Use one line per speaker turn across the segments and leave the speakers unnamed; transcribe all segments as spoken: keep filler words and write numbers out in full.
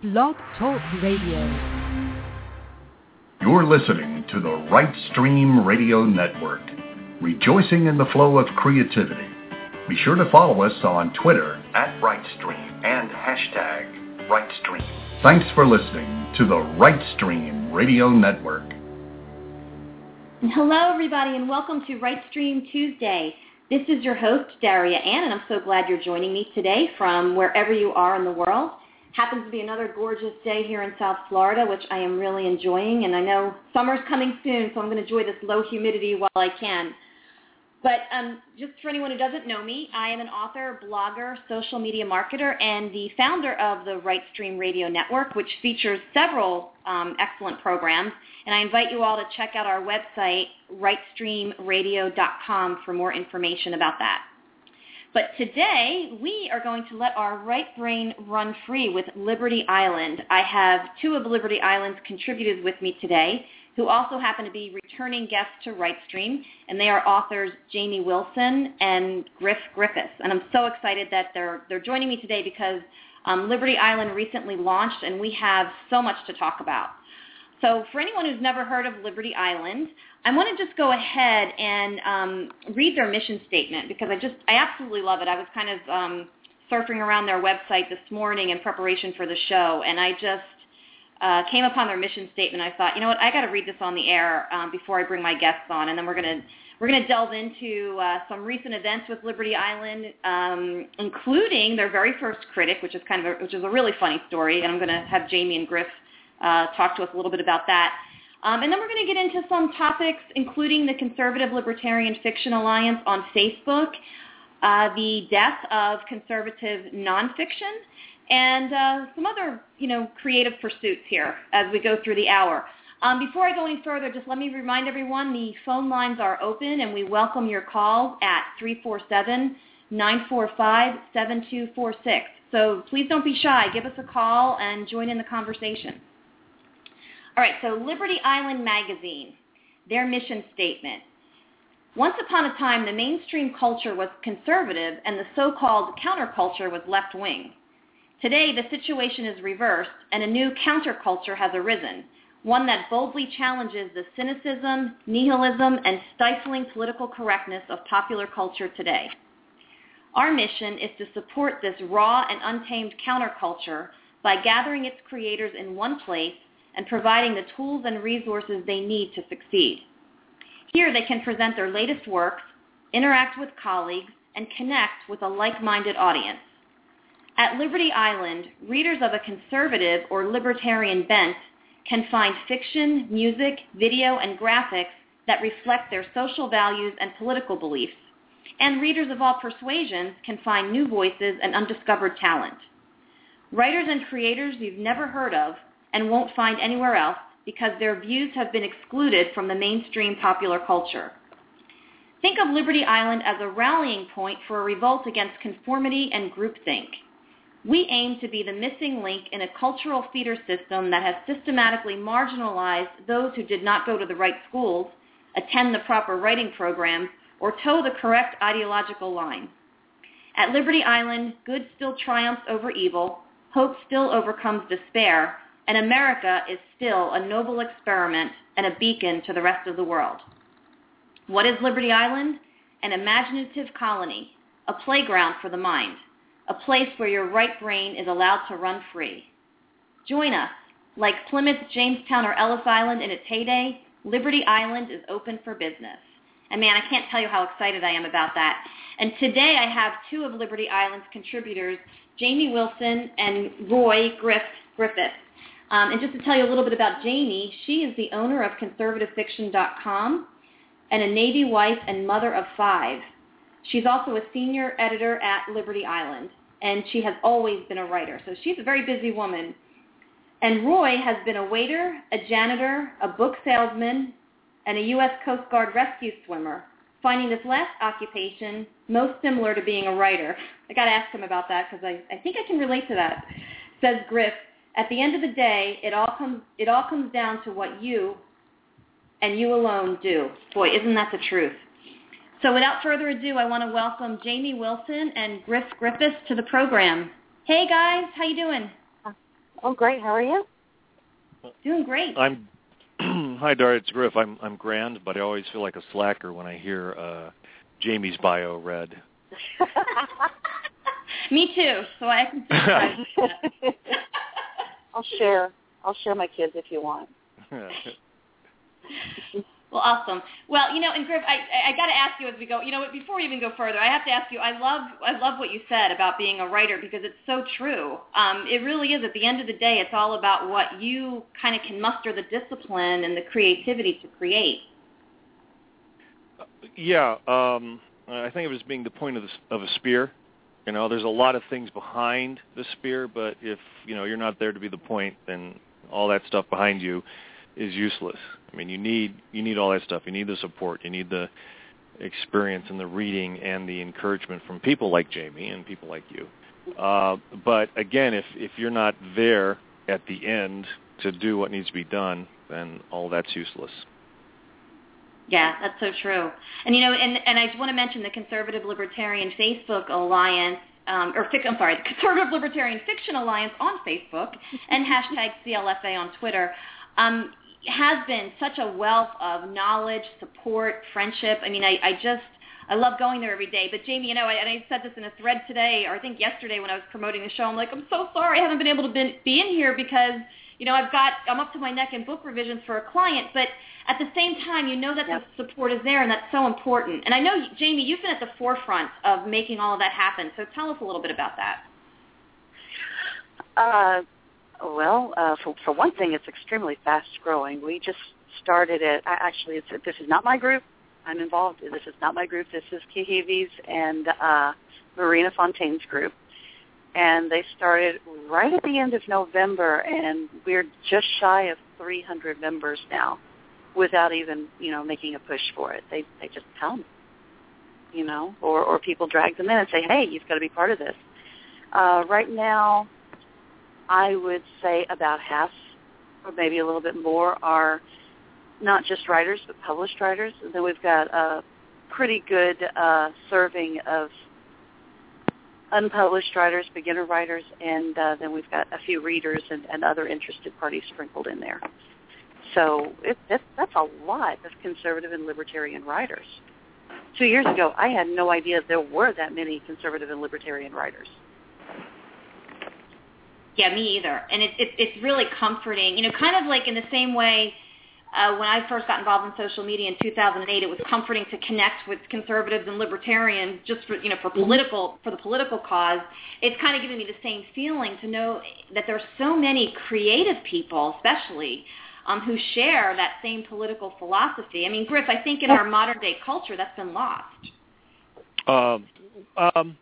Blog Talk Radio.
You're listening to the Right Stream Radio Network, rejoicing in the flow of creativity. Be sure to follow us on Twitter at RightStream and hashtag RightStream. Thanks for listening to the Right Stream Radio Network.
Hello, everybody, and welcome to Right Stream Tuesday. This is your host, Daria Ann, and I'm so glad you're joining me today from wherever you are in the world. Happens to be another gorgeous day here in South Florida, which I am really enjoying, and I know summer's coming soon, so I'm going to enjoy this low humidity while I can. But um, just for anyone who doesn't know me, I am an author, blogger, social media marketer, and the founder of the Right Stream Radio Network, which features several um, excellent programs. And I invite you all to check out our website, right stream radio dot com, for more information about that. But today, we are going to let our right brain run free with Liberty Island. I have two of Liberty Island's contributors with me today, who also happen to be returning guests to RightStream, and they are authors Jamie Wilson and Griff Griffiths. And I'm so excited that they're they're joining me today because um, Liberty Island recently launched, and we have so much to talk about. So for anyone who's never heard of Liberty Island, I want to just go ahead and um, read their mission statement because I just I absolutely love it. I was kind of um, surfing around their website this morning in preparation for the show, and I just Uh, came upon their mission statement. I thought, you know what, I got to read this on the air um, before I bring my guests on, and then we're gonna we're gonna delve into uh, some recent events with Liberty Island, um, including their very first critic, which is kind of a, which is a really funny story, and I'm gonna have Jamie and Griff uh, talk to us a little bit about that. Um, and then we're going to get into some topics, including the Conservative Libertarian Fiction Alliance on Facebook, uh, the death of conservative nonfiction, and uh, some other, you know, creative pursuits here as we go through the hour. Um, before I go any further, just let me remind everyone the phone lines are open, and we welcome your calls at three four seven, nine four five, seven two four six. So please don't be shy. Give us a call and join in the conversation. All right, so Liberty Island Magazine, their mission statement. Once upon a time, the mainstream culture was conservative, and the so-called counterculture was left-wing. Today, the situation is reversed, and a new counterculture has arisen, one that boldly challenges the cynicism, nihilism, and stifling political correctness of popular culture today. Our mission is to support this raw and untamed counterculture by gathering its creators in one place and providing the tools and resources they need to succeed. Here, they can present their latest works, interact with colleagues, and connect with a like-minded audience. At Liberty Island, readers of a conservative or libertarian bent can find fiction, music, video, and graphics that reflect their social values and political beliefs. And readers of all persuasions can find new voices and undiscovered talent. Writers and creators you've never heard of and won't find anywhere else because their views have been excluded from the mainstream popular culture. Think of Liberty Island as a rallying point for a revolt against conformity and groupthink. We aim to be the missing link in a cultural feeder system that has systematically marginalized those who did not go to the right schools, attend the proper writing programs, or toe the correct ideological line. At Liberty Island, good still triumphs over evil, hope still overcomes despair, and America is still a noble experiment and a beacon to the rest of the world. What is Liberty Island? An imaginative colony, a playground for the mind, a place where your right brain is allowed to run free. Join us. Like Plymouth, Jamestown, or Ellis Island in its heyday, Liberty Island is open for business. And man, I can't tell you how excited I am about that. And today I have two of Liberty Island's contributors, Jamie Wilson and Roy Griff, Griffith. Um, and just to tell you a little bit about Jamie, she is the owner of conservative fiction dot com and a Navy wife and mother of five. She's also a senior editor at Liberty Island, and she has always been a writer. So she's a very busy woman. And Roy has been a waiter, a janitor, a book salesman, and a U S Coast Guard rescue swimmer, finding this last occupation most similar to being a writer. I got to ask him about that because I, I think I can relate to that. Says Griff, at the end of the day, it all comes it all comes down to what you and you alone do. Boy, isn't that the truth? So without further ado, I want to welcome Jamie Wilson and Griff Griffiths to the program. Hey guys, how you doing?
Oh, great. How are you?
Doing great.
I'm. Hi, Daria. It's Griff. I'm I'm grand, but I always feel like a slacker when I hear uh, Jamie's bio read.
Me too. So I can subscribe to that.
I'll share. I'll share my kids if you want.
Well, awesome. Well, you know, and Griff, I I got to ask you as we go. You know what? Before we even go further, I have to ask you. I love I love what you said about being a writer because it's so true. Um, it really is. At the end of the day, it's all about what you kind of can muster the discipline and the creativity to create.
Yeah, um, I think of it as being the point of the, of a spear. You know, there's a lot of things behind the spear, but if you know you're not there to be the point, then all that stuff behind you is useless. I mean, you need you need all that stuff. You need the support. You need the experience and the reading and the encouragement from people like Jamie and people like you. Uh, but again, if if you're not there at the end to do what needs to be done, then all that's useless.
Yeah, that's so true. And, you know, and, and I just want to mention the Conservative Libertarian Facebook Alliance, um, or I'm sorry, the Conservative Libertarian Fiction Alliance on Facebook and hashtag C L F A on Twitter. Um, has been such a wealth of knowledge, support, friendship. I mean, I, I just, I love going there every day. But Jamie, you know, I, and I said this in a thread today, or I think yesterday when I was promoting the show, I'm like, I'm so sorry I haven't been able to be, be in here because, you know, I've got, I'm up to my neck in book revisions for a client. But at the same time, you know that yep. the support is there, and that's so important. And I know, Jamie, you've been at the forefront of making all of that happen. So tell us a little bit about that.
Uh. Well, uh, for, for one thing, it's extremely fast-growing. We just started it. Actually, it's, this is not my group. I'm involved. This is not my group. This is Kihivi's and uh, Marina Fontaine's group. And they started right at the end of November, and we're just shy of three hundred members now without even, you know, making a push for it. They they just come, you know, or, or people drag them in and say, hey, you've got to be part of this. Uh, right now, I would say about half, or maybe a little bit more, are not just writers, but published writers. And then we've got a pretty good uh, serving of unpublished writers, beginner writers, and uh, then we've got a few readers and, and other interested parties sprinkled in there. So it, that's, that's a lot of conservative and libertarian writers. Two years ago, I had no idea there were that many conservative and libertarian writers.
Yeah, me either. And it, it, it's really comforting. You know, kind of like in the same way uh, when I first got involved in social media in two thousand eight, it was comforting to connect with conservatives and libertarians just for, you know, for political, for the political cause. It's kind of giving me the same feeling to know that there are so many creative people, especially, um, who share that same political philosophy. I mean, Griff, I think in our modern day culture, that's been lost.
Um, um,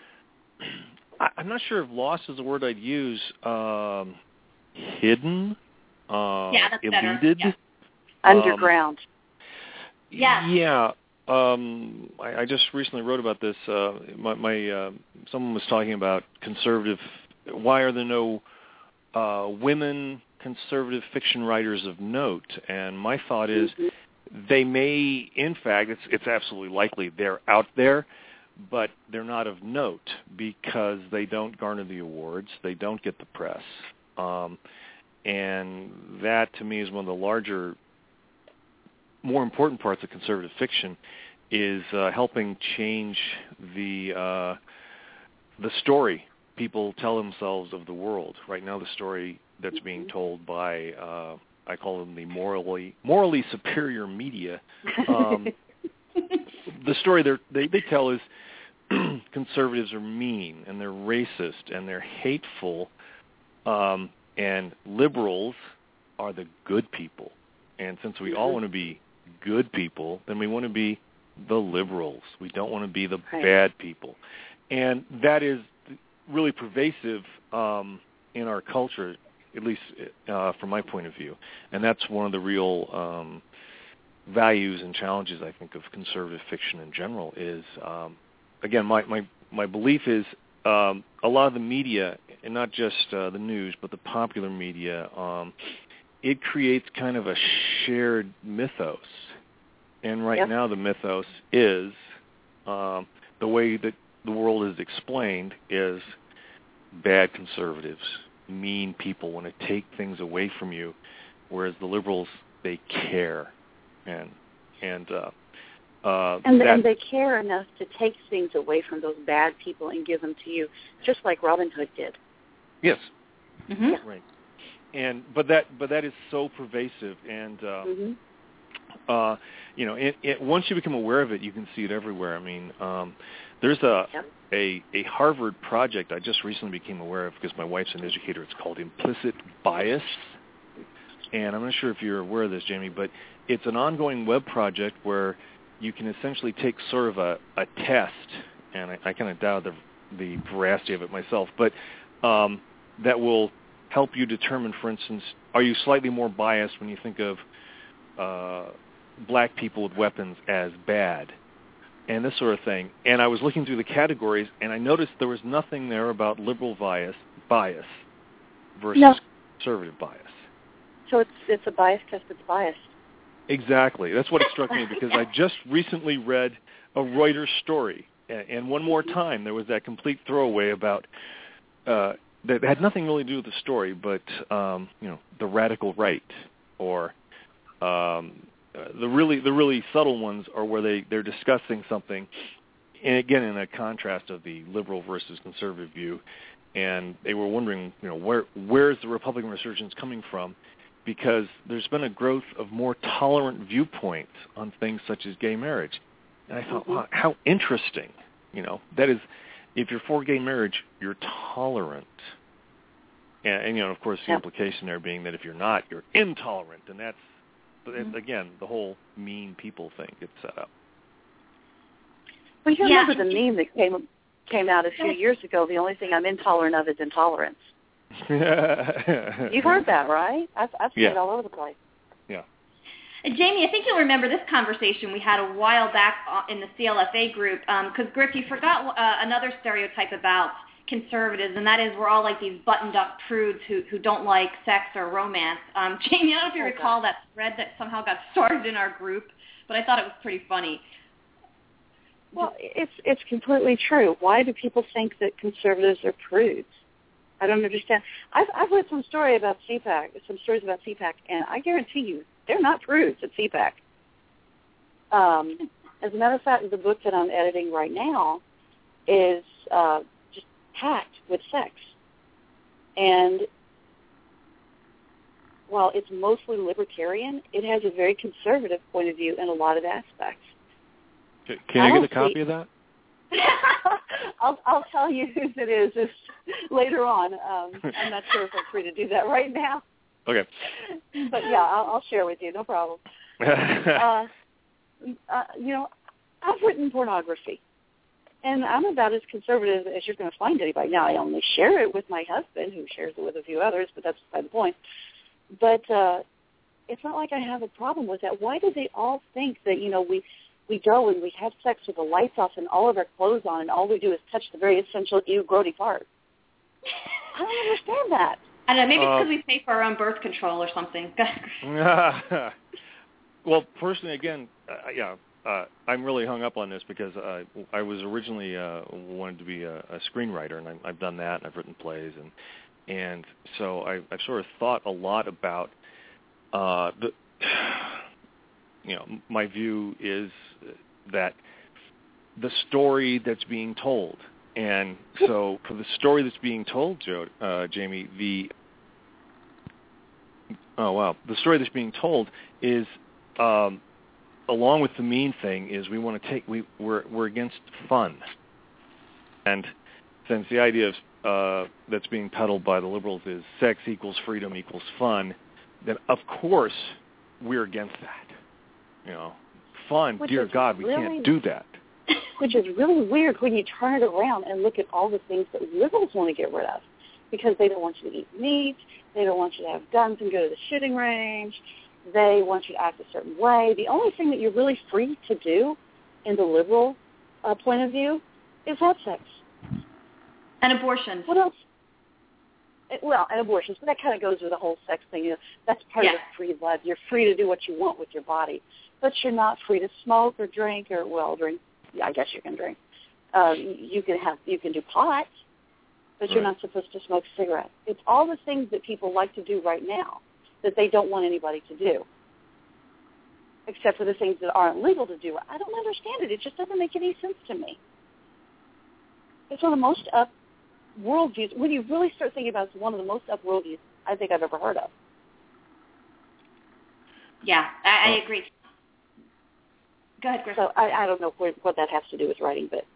I'm not sure if lost is the word I'd use. Um, hidden, uh,
yeah, that's
eluded,
better. Yeah.
Underground.
Um,
yeah.
Yeah. Um, I, I just recently wrote about this. Uh, my, my uh, someone was talking about conservative. Why are there no uh, women conservative fiction writers of note? And my thought is, mm-hmm. they may, in fact, it's it's absolutely likely they're out there, but they're not of note because they don't garner the awards, they don't get the press, um, and that to me is one of the larger, more important parts of conservative fiction, is uh, helping change the uh, the story people tell themselves of the world. Right now, the story that's being told by uh, I call them the morally morally superior media. Um, the story they they tell is conservatives are mean and they're racist and they're hateful, um, and liberals are the good people. And since we all want to be good people, then we want to be the liberals. We don't want to be the
right.
bad people. And that is really pervasive um, in our culture, at least uh, from my point of view. And that's one of the real um, values and challenges, I think, of conservative fiction in general is, um, again, my, my, my belief is um, a lot of the media, and not just uh, the news, but the popular media, um, it creates kind of a shared mythos. And right
yep.
now the mythos is um, the way that the world is explained is bad conservatives, mean people, want to take things away from you, whereas the liberals, they care. And and uh, uh,
and,
that,
and they care enough to take things away from those bad people and give them to you, just like Robin Hood did.
Yes.
Mm-hmm.
Yeah.
Right. And but that but that is so pervasive, and uh,
Mm-hmm.
uh, you know, it, it, once you become aware of it, you can see it everywhere. I mean, um, there's a,
Yep.
a a Harvard project I just recently became aware of because my wife's an educator. It's called Implicit Bias, and I'm not sure if you're aware of this, Jamie, but it's an ongoing web project where you can essentially take sort of a, a test, and I, I kind of doubt the the veracity of it myself, but um, that will help you determine, for instance, are you slightly more biased when you think of uh, black people with weapons as bad, and this sort of thing. And I was looking through the categories, and I noticed there was nothing there about liberal bias, bias versus
No.
conservative bias.
So it's it's a bias test that's biased.
Exactly. That's what it struck me, because I just recently read a Reuters story, and, and one more time there was that complete throwaway about uh, that had nothing really to do with the story, but um, you know, the radical right, or um, uh, the really the really subtle ones are where they they're discussing something, and again in a contrast of the liberal versus conservative view, and they were wondering, you know, where where's the Republican resurgence coming from? Because there's been a growth of more tolerant viewpoints on things such as gay marriage. And I thought,
Mm-hmm.
wow, how interesting. You know, that is, if you're for gay marriage, you're tolerant. And, and you know, of course, the
Yeah.
implication there being that if you're not, you're intolerant. And that's,
Mm-hmm.
again, the whole mean people thing gets set up.
Well, you
Yeah.
remember the meme that came came out a few years ago, the only thing I'm intolerant of is intolerance. You've heard that, right? I've, I've seen
Yeah.
it all over the place.
Yeah.
Uh, Jamie, I think you'll remember this conversation we had a while back uh, in the C L F A group, because, Griff, you forgot uh, another stereotype about conservatives, and that is we're all like these buttoned-up prudes who, who don't like sex or romance. Um, Jamie, I don't know if you
Oh,
recall that thread that somehow got started in our group, but I thought it was pretty funny.
Well, it's it's completely true. Why do people think that conservatives are prudes? I don't understand. I've I've read some story about C PAC, some stories about C PAC, and I guarantee you they're not prudes at C PAC. Um, as a matter of fact, the book that I'm editing right now is uh, just packed with sex, and while it's mostly libertarian, it has a very conservative point of view in a lot of aspects.
Can, can I, I get a copy see. of that?
I'll I'll tell you whose it is if, later on. Um, I'm not sure if I'm free to do that right now.
Okay.
But yeah, I'll, I'll share with you. No problem. uh, uh, you know, I've written pornography, and I'm about as conservative as you're going to find anybody. Now, I only share it with my husband, who shares it with a few others, but that's beside the point. But uh, it's not like I have a problem with that. Why do they all think that, you know, we we go and we have sex with the lights off and all of our clothes on, and all we do is touch the very essential ew grody part? I don't understand that.
I don't know, maybe it's
Uh,
because we pay for our own birth control or something.
Well, personally, again, uh, yeah, uh, I'm really hung up on this because uh, I was originally uh, wanted to be a, a screenwriter, and I, I've done that, and I've written plays, and and so I, I've sort of thought a lot about uh, the, you know, my view is that the story that's being told. And so for the story that's being told, Joe, uh, Jamie, the oh wow, the story that's being told is, um, along with the mean thing, is we want to take we we're we're against fun, and since the idea of uh, that's being peddled by the liberals is sex equals freedom equals fun, then of course we're against that. You know, fun,
Which
dear God,
really,
we can't do that.
Which is really weird when you turn it around and look at all the things that liberals want to get rid of, because they don't want you to eat meat, they don't want you to have guns and go to the shooting range, they want you to act a certain way. The only thing that you're really free to do in the liberal uh, point of view is have sex.
And abortion.
What else? It, well, and abortions, but that kind of goes with the whole sex thing. You know, that's part
yeah.
of the free love. You're free to do what you want with your body, but you're not free to smoke or drink or, well, drink. I guess you can drink. Uh, you can have, you can do pot. but you're
Right.
not supposed to smoke cigarettes. It's all the things that people like to do right now that they don't want anybody to do, except for the things that aren't legal to do. I don't understand it. It just doesn't make any sense to me. It's one of the most up worldviews. When you really start thinking about it, it's one of the most up worldviews I think I've ever heard of.
Yeah, I, I
Oh.
agree. Go ahead, Griff.
So I, I don't know what, what that has to do with writing, but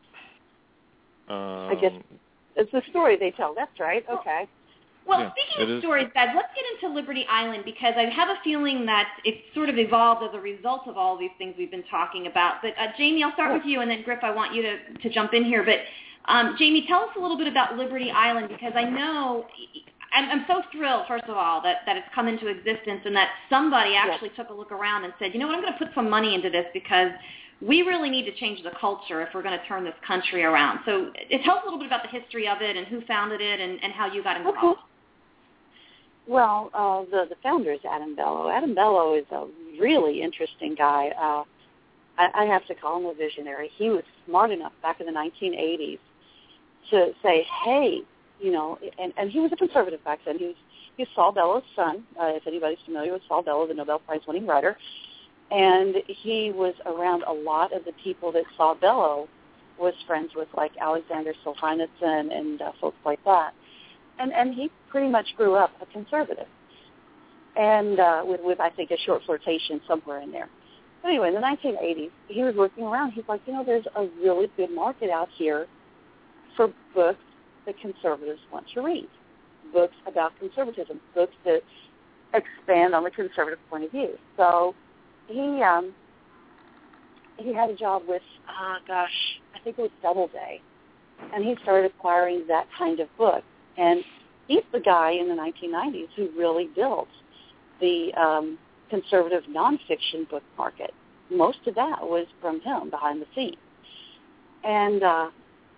Um,
I guess it's the story they tell. That's right.
Well,
Okay.
Well,
Yeah,
speaking
it
of
is.
stories, guys, let's get into Liberty Island because I have a feeling that it's sort of evolved as a result of all these things we've been talking about. But uh, Jamie, I'll start
Yeah.
with you, and then Griff, I want you to, to jump in here. But um, Jamie, tell us a little bit about Liberty Island because I know I'm, I'm so thrilled, first of all, that, that it's come into existence and that somebody actually yeah. took a look around and said, you know what, I'm going to put some money into this because we really need to change the culture if we're going to turn this country around. So it tells a little bit about the history of it and who founded it and, and how you got involved.
Okay. Well, uh, the, the founder is Adam Bello. Adam Bello is a really interesting guy. Uh, I, I have to call him a visionary. He was smart enough back in the nineteen eighties to say, hey, you know, and, and he was a conservative back then. He was, he was Saul Bello's son, uh, if anybody's familiar with Saul Bello, the Nobel Prize-winning writer. And he was around a lot of the people that Saul Bello was friends with, like Alexander Solzhenitsyn and uh, folks like that. And and he pretty much grew up a conservative, and uh, with, with, I think, a short flirtation somewhere in there. But anyway, in the nineteen eighties, he was looking around. He's like, you know, there's a really good market out here for books that conservatives want to read, books about conservatism, books that expand on the conservative point of view. So he um, he had a job with, oh, gosh, I think it was Doubleday, and he started acquiring that kind of book. And he's the guy in the nineteen nineties who really built the um, conservative nonfiction book market. Most of that was from him behind the scenes. And uh,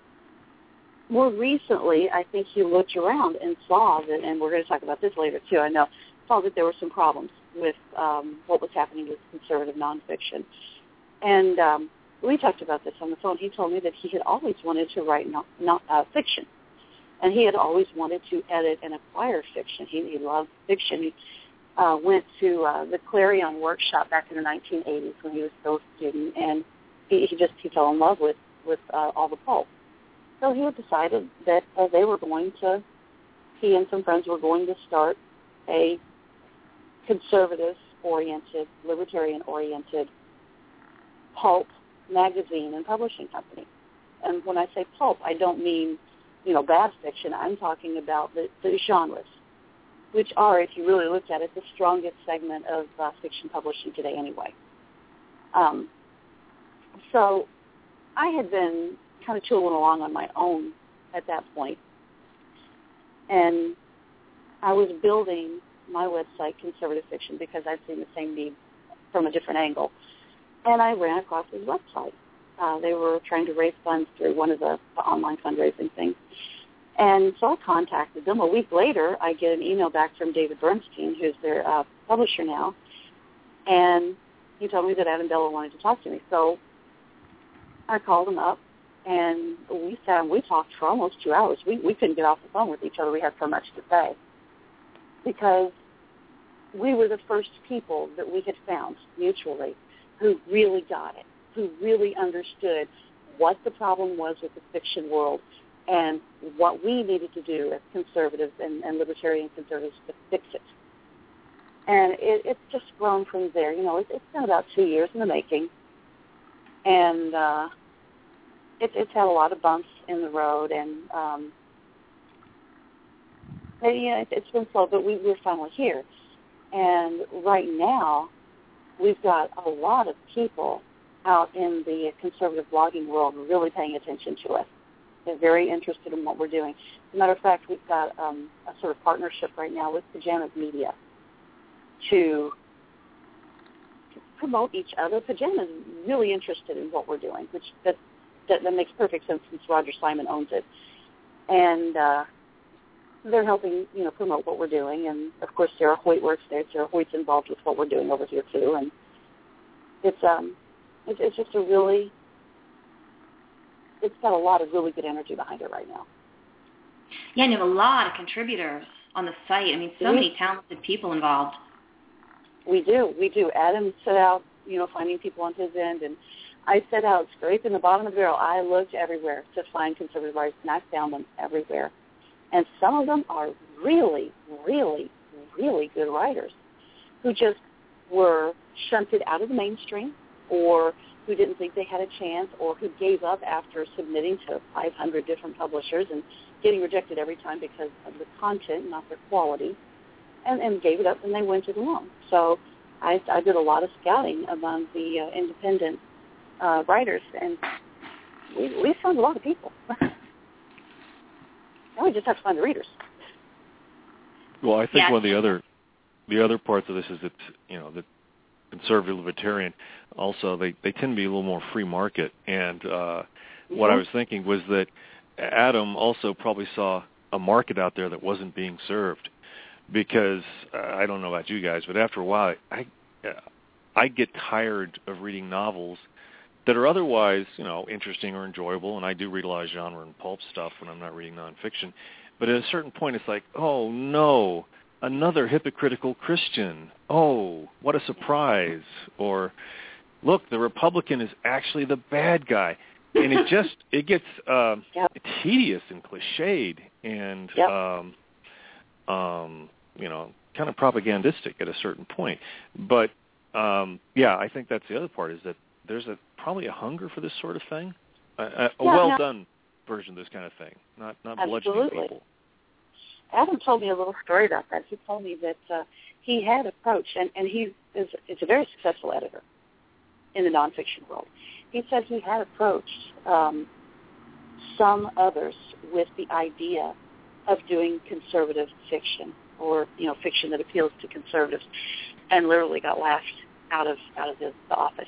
more recently, I think he looked around and saw that, and we're going to talk about this later too, I know, saw that there were some problems with um, what was happening with conservative nonfiction. And um, we talked about this on the phone. He told me that he had always wanted to write not, not, uh, fiction. And he had always wanted to edit and acquire fiction. He, he loved fiction. He uh, went to uh, the Clarion workshop back in the nineteen eighties when he was still a student, and he, he just he fell in love with, with uh, all the pulp. So he had decided that uh, they were going to, he and some friends were going to start a conservative-oriented, libertarian-oriented pulp magazine and publishing company. And when I say pulp, I don't mean you know, bad fiction. I'm talking about the, the genres, which are, if you really look at it, the strongest segment of uh, fiction publishing today anyway. Um, so I had been kind of tooling along on my own at that point, and I was building my website, Conservative Fiction, because I'd seen the same need from a different angle, and I ran across his website. Uh, they were trying to raise funds through one of the, the online fundraising things. And so I contacted them. A week later, I get an email back from David Bernstein, who's their uh, publisher now, and he told me that Adam Bello wanted to talk to me. So I called him up, and we sat and we talked for almost two hours. We, we couldn't get off the phone with each other. We had so much to say because we were the first people that we had found mutually who really got it, who really understood what the problem was with the fiction world and what we needed to do as conservatives and, and libertarian conservatives to fix it. And it, it's just grown from there. You know, it, it's been about two years in the making, and uh, it, it's had a lot of bumps in the road, and um, and, you know, it, it's been slow, but we, we're finally here. And right now, we've got a lot of people out in the conservative blogging world really paying attention to us. They're very interested in what we're doing. As a matter of fact, we've got um, a sort of partnership right now with Pajamas Media to, to promote each other. Pajamas is really interested in what we're doing, which that, that, that makes perfect sense since Roger Simon owns it. And uh, they're helping, you know, promote what we're doing. And, of course, Sarah Hoyt works there. Sarah Hoyt's involved with what we're doing over here, too. And it's um, it's, it's just a really... it's got a lot of really good energy behind it right now.
Yeah, and you have a lot of contributors on the site. I mean, so many talented people involved.
We do, we do. Adam set out, you know, finding people on his end, and I set out scraping the bottom of the barrel. I looked everywhere to find conservative writers, and I found them everywhere. And some of them are really, really, really good writers who just were shunted out of the mainstream, or who didn't think they had a chance, or who gave up after submitting to five hundred different publishers and getting rejected every time because of the content, not their quality, and, and gave it up, and they went it alone. So I, I did a lot of scouting among the uh, independent uh, writers, and we, we found a lot of people. Now we just have to find the readers.
Well, I think
yeah.
one of the other the other parts of this is that, you know, the conservative libertarian also, they, they tend to be a little more free market. And uh, mm-hmm. what I was thinking was that Adam also probably saw a market out there that wasn't being served. Because uh, I don't know about you guys, but after a while, I uh, I get tired of reading novels that are otherwise, you know, interesting or enjoyable, and I do read a lot of genre and pulp stuff when I'm not reading nonfiction. But at a certain point, it's like, oh no, another hypocritical Christian. Oh, what a surprise! Or, look, the Republican is actually the bad guy, and it just it gets uh,
yep.
tedious and cliched, and
yep.
um, um, you know, kind of propagandistic at a certain point. But um, yeah, I think that's the other part, is that there's a probably a hunger for this sort of thing, a, a, a
yeah,
well-done yeah. version of this kind of thing, not not bludgeoning people.
Adam told me a little story about that. He told me that uh, he had approached, and, and he is, is a very successful editor in the nonfiction world. He said he had approached um, some others with the idea of doing conservative fiction, or, you know, fiction that appeals to conservatives, and literally got laughed out of out of the, the office.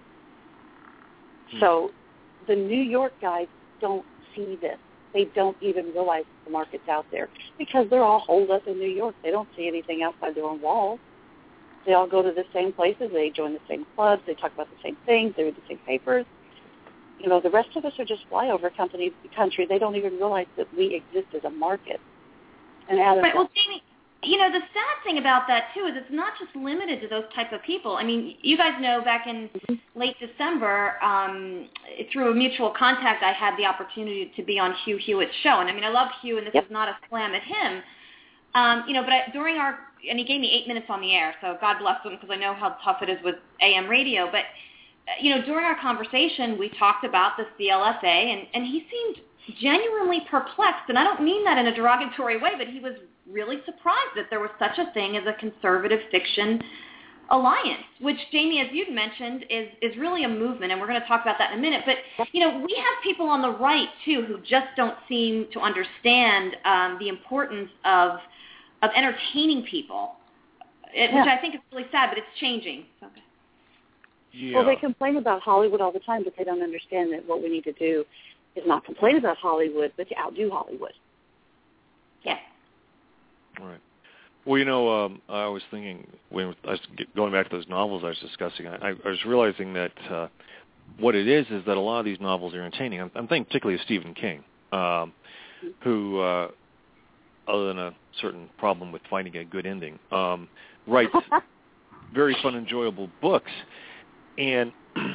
Hmm. So the New York guys don't see this. They don't even realize the market's out there because they're all holed up in New York. They don't see anything outside their own walls. They all go to the same places. They join the same clubs. They talk about the same things. They read the same papers. You know, the rest of us are just flyover companies, country. They don't even realize that we exist as a market. And Adam,
right. Well, Jamie, you know, the sad thing about that, too, is it's not just limited to those type of people. I mean, you guys know back in late December, um, through a mutual contact, I had the opportunity to be on Hugh Hewitt's show. And, I mean, I love Hugh, and this yep. is not a slam at him. Um, you know, but I, during our, and he gave me eight minutes on the air, so God bless him, because I know how tough it is with A M radio. But, you know, during our conversation, we talked about the C L S A, and, and he seemed genuinely perplexed, and I don't mean that in a derogatory way, but he was really surprised that there was such a thing as a conservative fiction alliance, which, Jamie, as you'd mentioned, is, is really a movement, and we're going to talk about that in a minute. But, you know, we have people on the right, too, who just don't seem to understand um, the importance of of entertaining people, it,
yeah.
which I think is really sad, but it's changing. Okay.
Yeah.
Well, they complain about Hollywood all the time, but they don't understand that what we need to do is not complain about Hollywood, but to outdo Hollywood.
Yeah.
Right. Well, you know, um, I was thinking, when I was going back to those novels I was discussing, I, I was realizing that uh, what it is is that a lot of these novels are entertaining. I'm, I'm thinking particularly of Stephen King, um, who, uh, other than a certain problem with finding a good ending, um, writes very fun, enjoyable books. And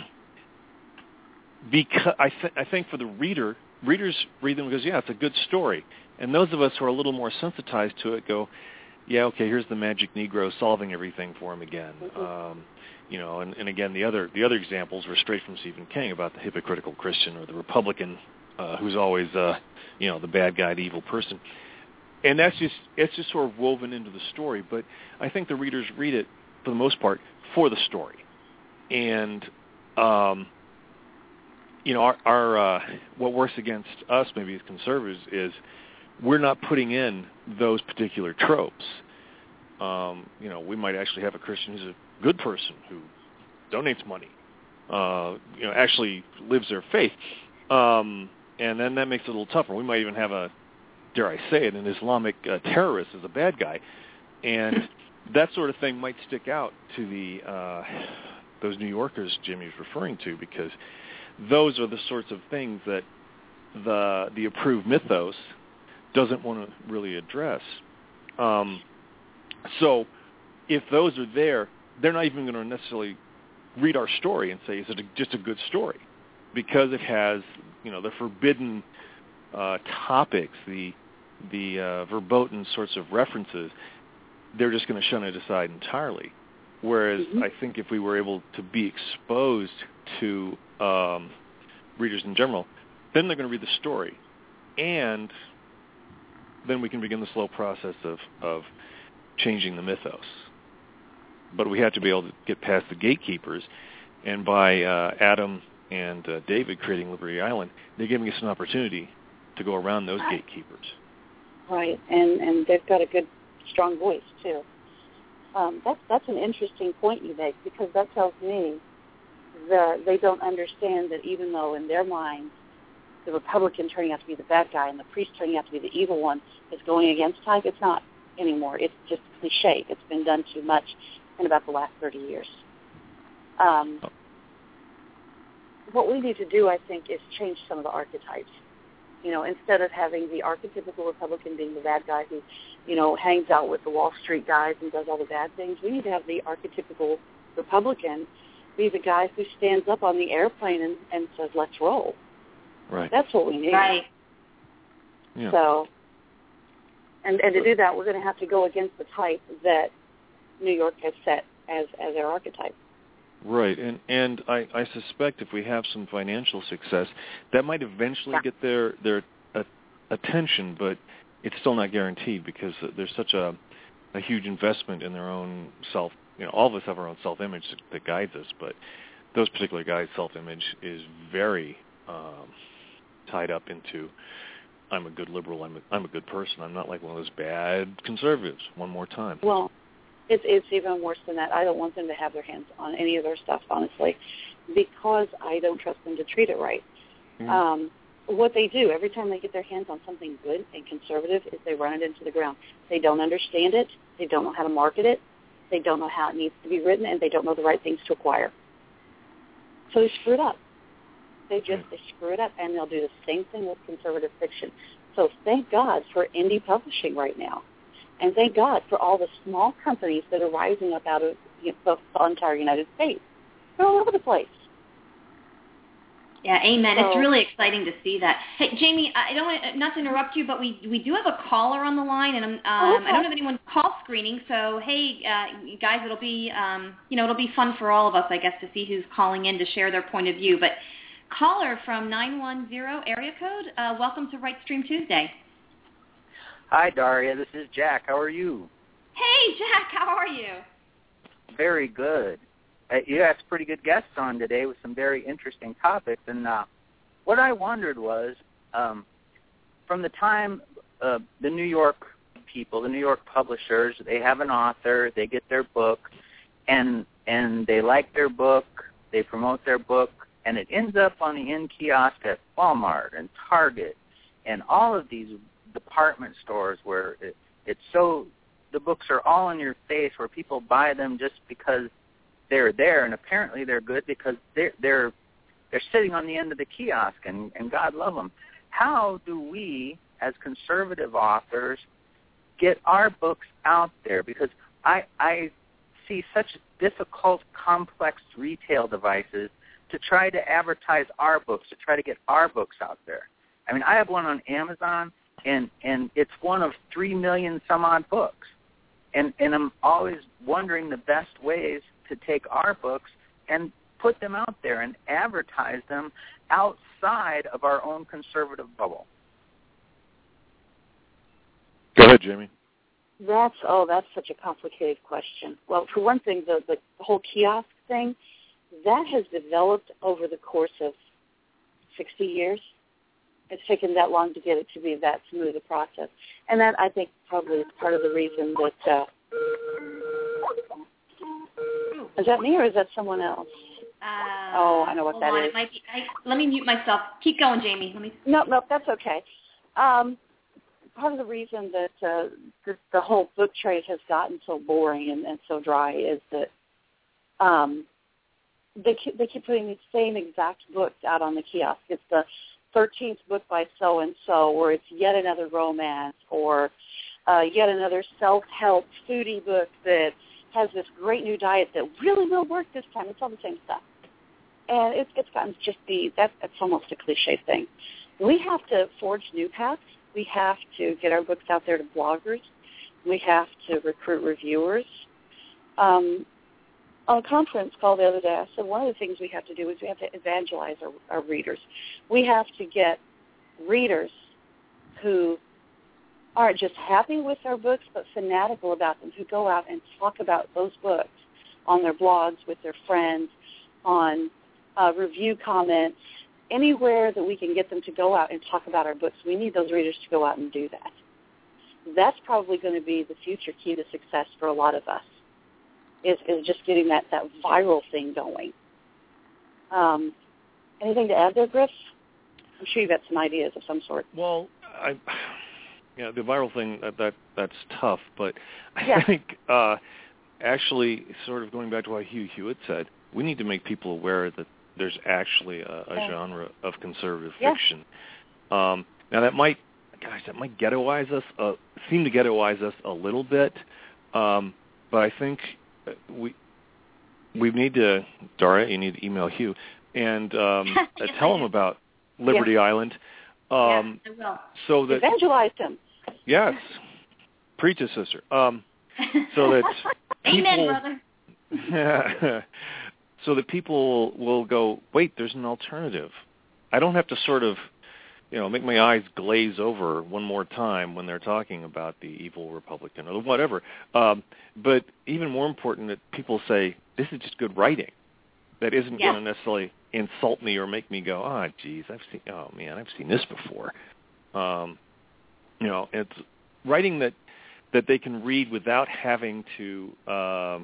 because I, th- I think for the reader, readers read them because, yeah, it's a good story. And those of us who are a little more sensitized to it go, yeah, okay, here's the magic Negro solving everything for him again. Mm-hmm. Um, you know, and, and again, the other the other examples were straight from Stephen King about the hypocritical Christian or the Republican uh, who's always, uh, you know, the bad guy, the evil person. And that's just it's just sort of woven into the story. But I think the readers read it, for the most part, for the story. And, um, you know, our, our uh, what works against us, maybe as conservatives, is we're not putting in those particular tropes. Um, you know, we might actually have a Christian who's a good person who donates money, uh, you know, actually lives their faith. Um, and then that makes it a little tougher. We might even have a, dare I say it, an Islamic uh, terrorist as a bad guy. And that sort of thing might stick out to the uh, those New Yorkers Jimmy was referring to, because those are the sorts of things that the the approved mythos doesn't want to really address. Um, so if those are there, they're not even going to necessarily read our story and say, is it a, just a good story? Because it has, you know, the forbidden uh, topics, the the uh, verboten sorts of references, they're just going to shun it aside entirely. Whereas mm-hmm. I think if we were able to be exposed to um, readers in general, then they're going to read the story. And then we can begin the slow process of, of changing the mythos. But we have to be able to get past the gatekeepers. And by uh, Adam and uh, David creating Liberty Island, they're giving us an opportunity to go around those gatekeepers.
Right, and, and they've got a good, strong voice, too. Um, that's, that's an interesting point you make, because that tells me that they don't understand that even though in their minds the Republican turning out to be the bad guy and the priest turning out to be the evil one is going against type, it's not anymore. It's just cliche. It's been done too much in about the last thirty years. Um, what we need to do, I think, is change some of the archetypes. You know, instead of having the archetypical Republican being the bad guy who, you know, hangs out with the Wall Street guys and does all the bad things, we need to have the archetypical Republican be the guy who stands up on the airplane and, and says, let's roll.
Right.
That's what we need.
Right.
Yeah.
So, and, and to do that, we're going to have to go against the type that New York has set as, as their archetype.
Right, and and I, I suspect if we have some financial success, that might eventually
yeah.
get their their uh, attention, but it's still not guaranteed because there's such a a huge investment in their own self. You know, all of us have our own self-image that guides us, but those particular guys' self-image is very um, tied up into I'm a good liberal, I'm a, I'm a good person, I'm not like one of those bad conservatives. One more time.
Well. It's, it's even worse than that. I don't want them to have their hands on any of their stuff, honestly, because I don't trust them to treat it right. Mm-hmm. Um, what they do, every time they get their hands on something good and conservative, is they run it into the ground. They don't understand it. They don't know how to market it. They don't know how it needs to be written, and they don't know the right things to acquire. So they screw it up. They just they screw it up, and they'll do the same thing with conservative fiction. So thank God for indie publishing right now. And thank God for all the small companies that are rising up out of you know, the entire United States. They're all over the place.
Yeah, amen.
So,
it's really exciting to see that. Hey, Jamie, I don't want to, not to interrupt you, but we we do have a caller on the line, and um,
oh, okay.
I don't have anyone call screening. So hey, uh, you guys, it'll be um, you know it'll be fun for all of us, I guess, to see who's calling in to share their point of view. But caller from nine one zero area code, uh, welcome to Right Stream Tuesday.
Hi, Daria. This is Jack. How are you?
Hey, Jack. How are you?
Very good. Uh, you had some pretty good guests on today with some very interesting topics. And uh, what I wondered was, um, from the time uh, the New York people, the New York publishers, they have an author, they get their book, and and they like their book, they promote their book, and it ends up on the end kiosk at Walmart and Target and all of these department stores where it, it's so the books are all in your face, where people buy them just because they're there, and apparently they're good because they're they're they're sitting on the end of the kiosk, and, and God love them. How do we, as conservative authors, get our books out there? Because I I see such difficult, complex retail devices to try to advertise our books, to try to get our books out there. I mean, I have one on Amazon. And and it's one of three million some odd books, and and I'm always wondering the best ways to take our books and put them out there and advertise them outside of our own conservative bubble.
Go ahead, Jamie.
That's oh, that's such a complicated question. Well, for one thing, the the whole kiosk thing that has developed over the course of sixty years. It's taken that long to get it to be that smooth a process. And that, I think, probably is part of the reason that... Uh, is that me or is that someone else?
Uh,
oh, I know what that
on.
is.
It might be, I, let me mute myself. Keep going, Jamie. Let me.
No, no, that's okay. Um, part of the reason that uh, the, the whole book trade has gotten so boring and, and so dry is that um, they keep, they keep putting the same exact books out on the kiosk. It's the thirteenth book by so-and-so, or it's yet another romance, or uh, yet another self-help foodie book that has this great new diet that really will work this time. It's all the same stuff. And it's, it's gotten to just be, that, that's almost a cliche thing. We have to forge new paths. We have to get our books out there to bloggers. We have to recruit reviewers. Um, on a conference call the other day, I said one of the things we have to do is we have to evangelize our, our readers. We have to get readers who aren't just happy with our books but fanatical about them, who go out and talk about those books on their blogs with their friends, on uh, review comments, anywhere that we can get them to go out and talk about our books. We need those readers to go out and do that. That's probably going to be the future key to success for a lot of us, is, is just getting that, that viral thing going. Um, anything to add there, Griff? I'm sure you've got some ideas of some sort.
Well, I, yeah, the viral thing, that, that that's tough, but
yeah.
I think uh, actually sort of going back to what Hugh Hewitt said, we need to make people aware that there's actually a, a
yeah.
genre of conservative
yeah.
fiction. Um, now that might, gosh, that might ghettoize us, uh, seem to ghettoize us a little bit, um, but I think we we need to, Dara, you need to email Hugh and um,
yes,
tell him about Liberty
yeah.
Island. Um,
yeah, I will.
So that
evangelize him.
Yes, preach it, sister. Um, so that people,
Amen, brother.
so that people will go, wait, there's an alternative. I don't have to sort of, you know, make my eyes glaze over one more time when they're talking about the evil Republican or whatever. Um, but even more important, that people say, this is just good writing. That isn't
yeah.
going to necessarily insult me or make me go, oh, geez, I've seen, oh, man, I've seen this before. Um, you know, it's writing that that they can read without having to, uh,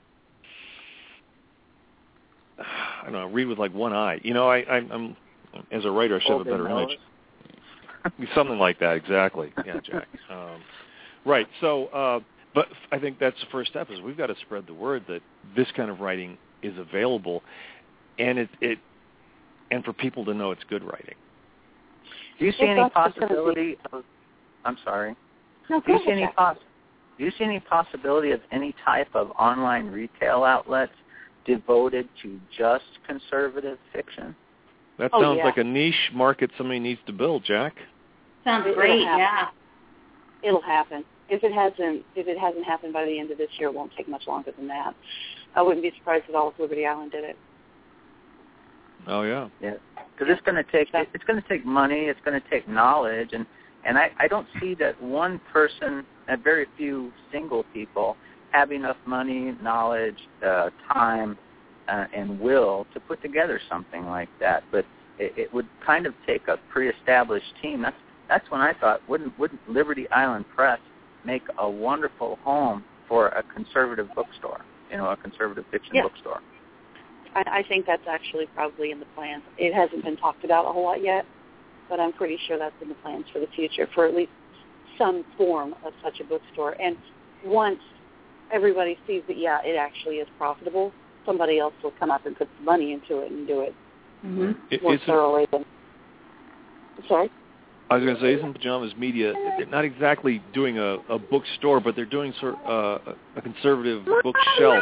I don't know, read with like one eye. You know, I, I, I'm as a writer, I should have a better image. Something like that, exactly. Yeah, Jack. Um, right. So, uh, but I think that's the first step, is we've got to spread the word that this kind of writing is available, and it, it and for people to know it's good writing.
Do you see
Well,
any
that's
possibility of, I'm sorry,
No,
do you
go
see
ahead,
any
Jack.
poss- do you see any possibility of any type of online retail outlets devoted to just conservative fiction?
That
Oh,
sounds
yeah.
like a niche market somebody needs to build, Jack.
Sounds
It'll
great,
happen.
yeah.
It'll happen. If it hasn't, if it hasn't happened by the end of this year, it won't take much longer than that. I wouldn't be surprised at all if Liberty Island did it.
Oh, yeah.
Yeah, because it's going to take it's going to take money, it's going to take knowledge, and and I, I don't see that one person, and very few single people, have enough money, knowledge, uh, time, uh, and will to put together something like that. But it, it would kind of take a pre-established team. That's that's when I thought, wouldn't wouldn't Liberty Island Press make a wonderful home for a conservative bookstore? You know, a conservative fiction
Yeah.
bookstore.
I, I think that's actually probably in the plans. It hasn't been talked about a whole lot yet, but I'm pretty sure that's in the plans for the future, for at least some form of such a bookstore. And once everybody sees that, yeah, it actually is profitable, somebody else will come up and put some money into it and do it
Mm-hmm.
It,
more
it's
thoroughly than... Sorry?
I was going to say, isn't Pajamas Media, they're not exactly doing a, a bookstore, but they're doing sort uh, a conservative bookshelf.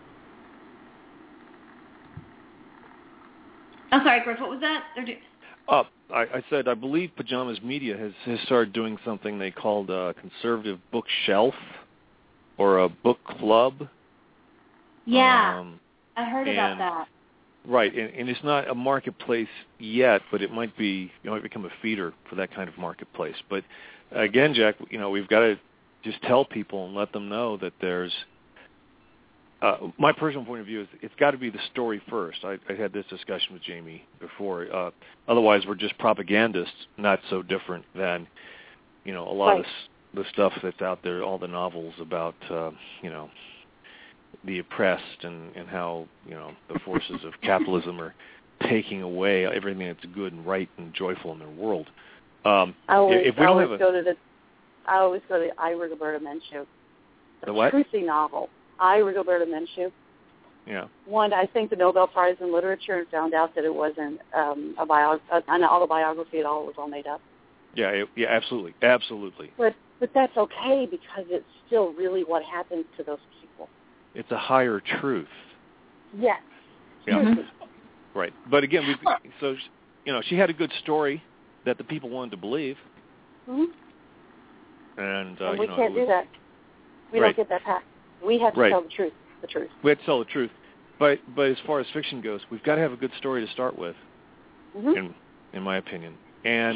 I'm sorry, Griff, what was that? They're do-
Uh, I, I said, I believe Pajamas Media has, has started doing something they called a conservative bookshelf or a book club.
yeah,
Um,
I heard about
and-
that.
Right, and, and it's not a marketplace yet, but it might be. You know, it might become a feeder for that kind of marketplace. But again, Jack, you know, we've got to just tell people and let them know that there's. Uh, my personal point of view is it's got to be the story first. I, I had this discussion with Jamie before. Uh, otherwise, we're just propagandists, not so different than, you know, a lot
Right.
of s- the stuff that's out there, all the novels about, uh, you know, the oppressed and, and how, you know, the forces of capitalism are taking away everything that's good and right and joyful in their world. Um,
I always,
if we
I
don't
always
have a,
go to the I always go to the I, Rigoberta Menchú.
The what?
Truthie novel. I, Rigoberta Menchú.
Yeah.
Won, I think, the Nobel Prize in Literature and found out that it wasn't um, a bio, an autobiography at all. It was all made up.
Yeah, it, yeah, absolutely, absolutely.
But but that's okay because it's still really what happens to those people.
It's a higher truth.
Yes.
Yeah.
Mm-hmm.
Right. But again, we so you know she had a good story that the people wanted to believe.
Mm-hmm.
And, uh,
and we
you know,
can't
was,
do that. We
right.
don't get that back. We have to
right.
tell the truth. The truth.
We have to tell the truth. But but as far as fiction goes, we've got to have a good story to start with,
mm-hmm.
in in my opinion. And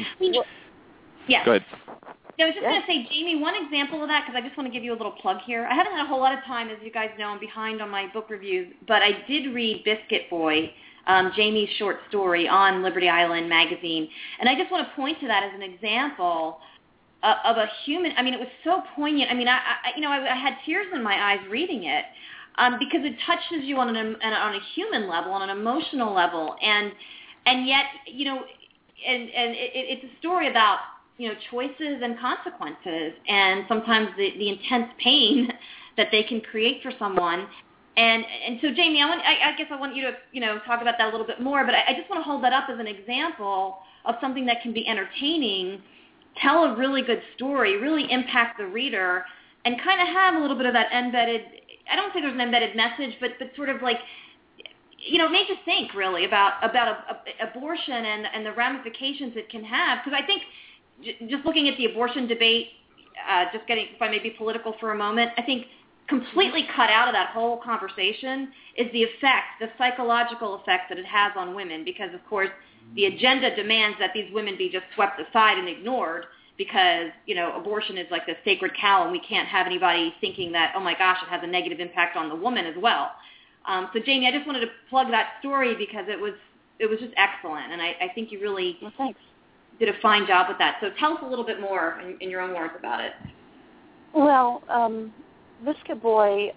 yeah.
go ahead.
I was just
yeah.
going to say, Jamie, one example of that, because I just want to give you a little plug here. I haven't had a whole lot of time, as you guys know. I'm behind on my book reviews, but I did read Biscuit Boy, um, Jamie's short story on Liberty Island magazine, and I just want to point to that as an example uh, of a human. I mean, it was so poignant. I mean, I, I you know, I, I had tears in my eyes reading it. Um, because it touches you on an on a human level, on an emotional level, and and yet you know, and and it, it's a story about you know choices and consequences, and sometimes the, the intense pain that they can create for someone. And and so Jamie, I want I, I guess I want you to you know talk about that a little bit more, but I, I just want to hold that up as an example of something that can be entertaining, tell a really good story, really impact the reader, and kind of have a little bit of that embedded. I don't think there's an embedded message, but, but sort of like, you know, it made you think really about about a, a, abortion and, and the ramifications it can have. Because I think j- just looking at the abortion debate, uh, just getting, if I may be political for a moment, I think completely cut out of that whole conversation is the effect, the psychological effect that it has on women. Because, of course, the agenda demands that these women be just swept aside and ignored, because, you know, abortion is like the sacred cow, and we can't have anybody thinking that, oh, my gosh, it has a negative impact on the woman as well. Um, so, Jamie, I just wanted to plug that story because it was it was just excellent, and I, I think you really
well, thanks.
did a fine job with that. So tell us a little bit more in, in your own words about it.
Well, um, Biscuit Boy,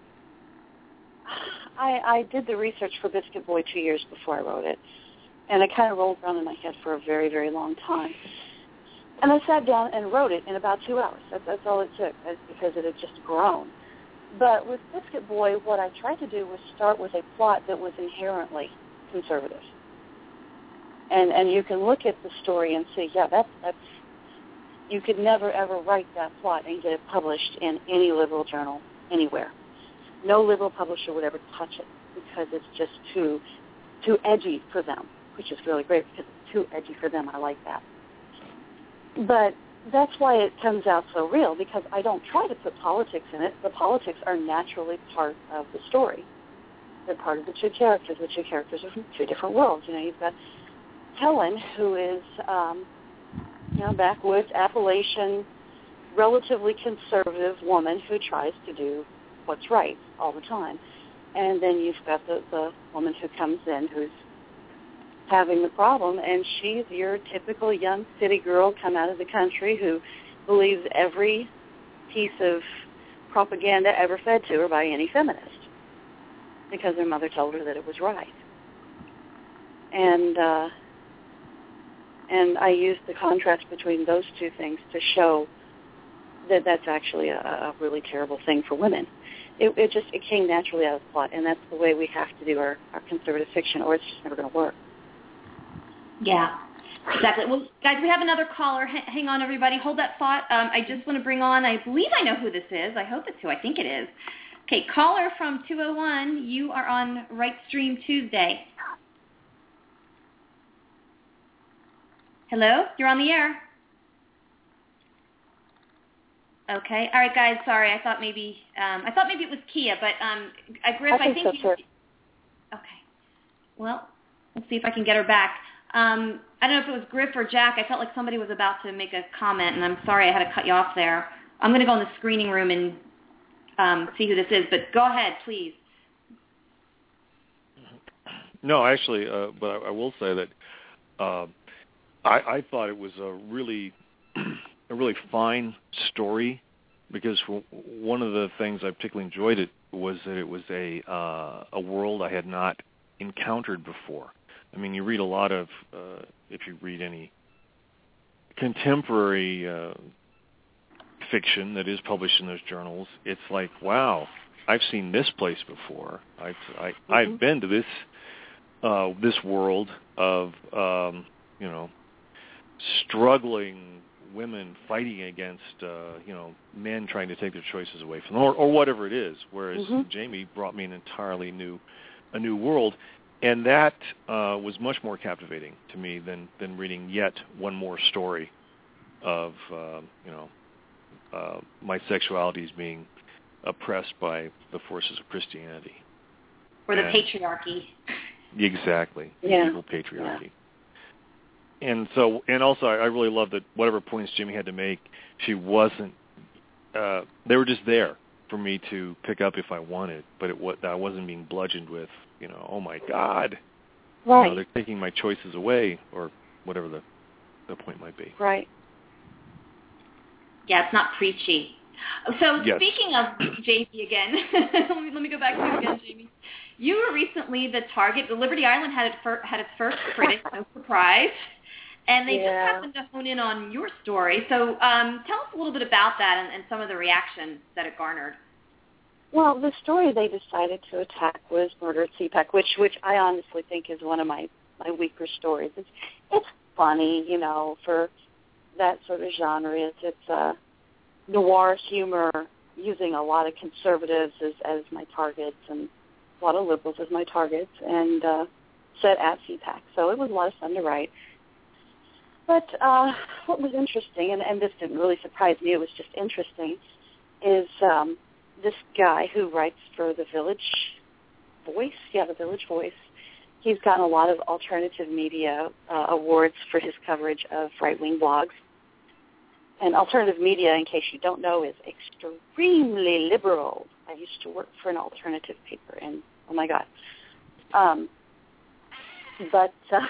I, I did the research for Biscuit Boy two years before I wrote it, and it kind of rolled around in my head for a very, very long time. And I sat down and wrote it in about two hours. That's, that's all it took, because it had just grown. But with Biscuit Boy, what I tried to do was start with a plot that was inherently conservative. And and you can look at the story and see, yeah, that's, that's you could never, ever write that plot and get it published in any liberal journal anywhere. No liberal publisher would ever touch it because it's just too too edgy for them, which is really great because it's too edgy for them. I like that. But that's why it comes out so real, because I don't try to put politics in it. The politics are naturally part of the story. They're part of the two characters. The two characters are from two different worlds. You know, you've got Helen, who is, um, you know, backwoods, Appalachian, relatively conservative woman who tries to do what's right all the time. And then you've got the, the woman who comes in who's having the problem, and she's your typical young city girl come out of the country who believes every piece of propaganda ever fed to her by any feminist because her mother told her that it was right. And uh, and I used the contrast between those two things to show that that's actually a, a really terrible thing for women. It, it just it came naturally out of the plot, and that's the way we have to do our, our conservative fiction, or it's just never going to work.
Yeah, exactly. Well, guys, we have another caller. H- hang on, everybody. Hold that thought. Um, I just want to bring on, I believe I know who this is. I hope it's who I think it is. Okay, caller from two oh one, you are on Right Stream Tuesday. Hello? You're on the air. Okay. All right, guys. Sorry. I thought maybe um, I thought maybe it was Kia, but um, I, Griff,
I think,
I think
so,
you,
too.
Okay. Well, let's see if I can get her back. Um, I don't know if it was Griff or Jack. I felt like somebody was about to make a comment, and I'm sorry I had to cut you off there. I'm going to go in the screening room and um, see who this is, but go ahead, please.
No, actually, uh, but I, I will say that uh, I, I thought it was a really, a really fine story, because one of the things I particularly enjoyed it was that it was a uh, a world I had not encountered before. I mean, you read a lot of, uh, if you read any contemporary uh, fiction that is published in those journals, it's like, wow, I've seen this place before. I've I,
mm-hmm.
I've been to this uh, this world of um, you know struggling women fighting against uh, you know men trying to take their choices away from them, or, or whatever it is. Whereas
mm-hmm.
Jamie brought me an entirely new a new world. And that uh, was much more captivating to me than, than reading yet one more story of, uh, you know, uh, my sexuality is being oppressed by the forces of Christianity.
Or the
and,
patriarchy.
Exactly.
Yeah.
The evil patriarchy. Yeah. And so, and also I really love that whatever points Jamie had to make, she wasn't, uh, they were just there for me to pick up if I wanted, but it was, I wasn't being bludgeoned with, you know, oh my God,
right.
you know, they're taking my choices away, or whatever the the point might be.
Right.
Yeah, it's not preachy. So
yes.
Speaking of Jamie again, let, me, let me go back to you again, Jamie. You were recently the target. The Liberty Island had, it fir- had its first critic, no surprise, and they
yeah.
just happened to hone in on your story. So um, tell us a little bit about that and, and some of the reaction that it garnered.
Well, the story they decided to attack was Murder at C PAC, which which I honestly think is one of my, my weaker stories. It's it's funny, you know, for that sort of genre. It's it's uh, noir humor using a lot of conservatives as, as my targets and a lot of liberals as my targets, and uh, set at C PAC. So it was a lot of fun to write. But uh, what was interesting, and, and this didn't really surprise me, it was just interesting, is um, this guy who writes for the Village Voice, yeah, the Village Voice, he's gotten a lot of alternative media uh, awards for his coverage of right-wing blogs. And alternative media, in case you don't know, is extremely liberal. I used to work for an alternative paper, and oh my God. Um, but uh,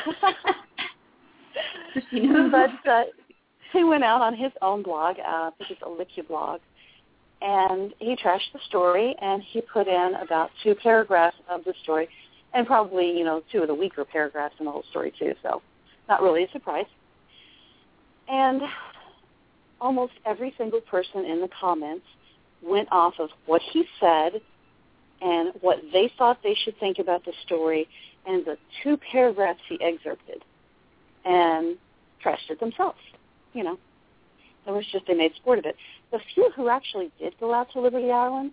but uh, he went out on his own blog, uh, which is a Licu blog, and he trashed the story, and he put in about two paragraphs of the story, and probably, you know, two of the weaker paragraphs in the whole story, too, so not really a surprise. And almost every single person in the comments went off of what he said and what they thought they should think about the story and the two paragraphs he excerpted, and trashed it themselves, you know. It was just, they made sport of it. The few who actually did go out to Liberty Island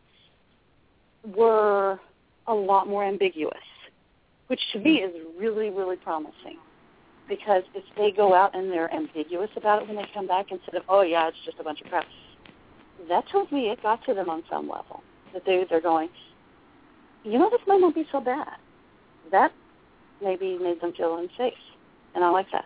were a lot more ambiguous, which to me is really, really promising. Because if they go out and they're ambiguous about it when they come back instead of, oh, yeah, it's just a bunch of crap, that tells me it got to them on some level, that they, they're going, you know, this might not be so bad. That maybe made them feel unsafe, and I like that.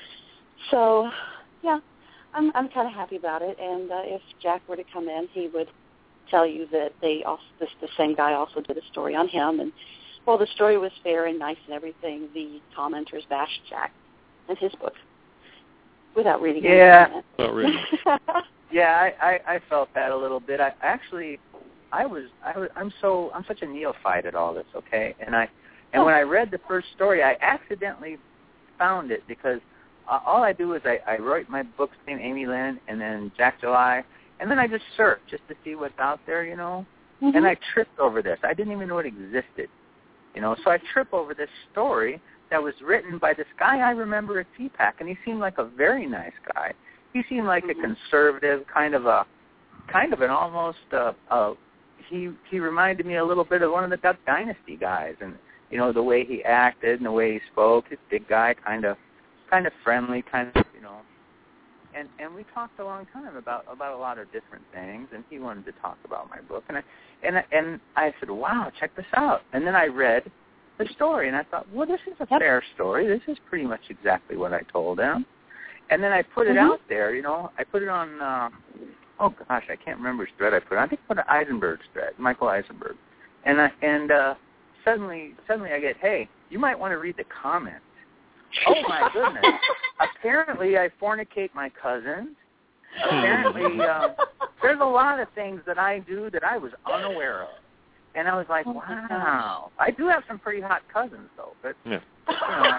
So, yeah, I'm I'm kind of happy about it, and uh, if Jack were to come in, he would tell you that they also, this, the same guy also did a story on him, and while the story was fair and nice and everything, the commenters bashed Jack and his book without reading
yeah.
it.
Without reading it.
Yeah, I, I, I felt that a little bit. I actually, I was, I was, I'm so, I'm such a neophyte at all this, okay? And I, and oh. when I read the first story, I accidentally found it because uh, all I do is I, I write my books named Amy Lynn and then Jack July, and then I just search just to see what's out there, you know. Mm-hmm. And I tripped over this. I didn't even know it existed, you know. So I trip over this story that was written by this guy I remember at C PAC, and he seemed like a very nice guy. He seemed like mm-hmm. a conservative, kind of a, kind of an almost, uh, uh, he he reminded me a little bit of one of the Duck Dynasty guys, and you know the way he acted and the way he spoke. This big guy, kind of, kind of friendly, kind of, you know. And and we talked a long time about about a lot of different things, and he wanted to talk about my book, and I and I, and I said, wow, check this out. And then I read the story, and I thought, well, this is a yep. fair story. This is pretty much exactly what I told him. And then I put it mm-hmm. out there, you know. I put it on, uh, oh, gosh, I can't remember which thread I put it on. I think I put an Eisenberg's thread, Michael Eisenberg. And I, and uh, suddenly, suddenly I get, hey, you might want to read the comments. Oh, my goodness. Apparently I fornicate my cousins. Apparently uh, there's a lot of things that I do that I was unaware of. And I was like, oh, wow. I do have some pretty hot cousins, though. But, yeah. you know,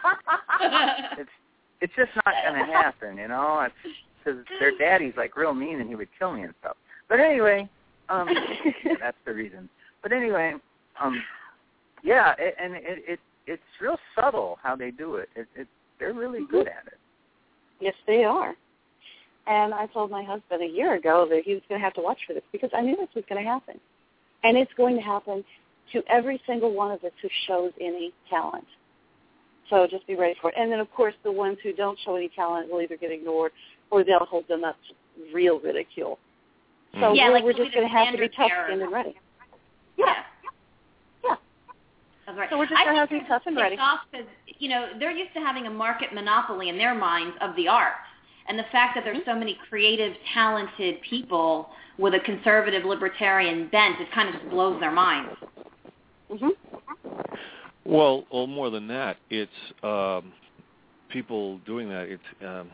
it's, it's, it's just not going to happen, you know. Because their daddy's, like, real mean and he would kill me and stuff. But anyway, um, yeah, that's the reason. But anyway, um, yeah, it, and it, it it's real subtle how they do it. It, it they're really mm-hmm. good at it.
Yes, they are. And I told my husband a year ago that he was going to have to watch for this because I knew this was going to happen. And it's going to happen to every single one of us who shows any talent. So just be ready for it. And then, of course, the ones who don't show any talent will either get ignored or they'll hold them up to real ridicule. So
yeah,
we're,
like
we're just going to have to be tough-skinned and ready. Yeah. Yeah.
That's right.
So we're just going to have to be tough and ready.
Because, you know, they're used to having a market monopoly in their minds of the arts. And the fact that there's so many creative, talented people with a conservative, libertarian bent, it kind of just blows their minds.
Mm-hmm.
Well, well, more than that, it's um, people doing that. It's um,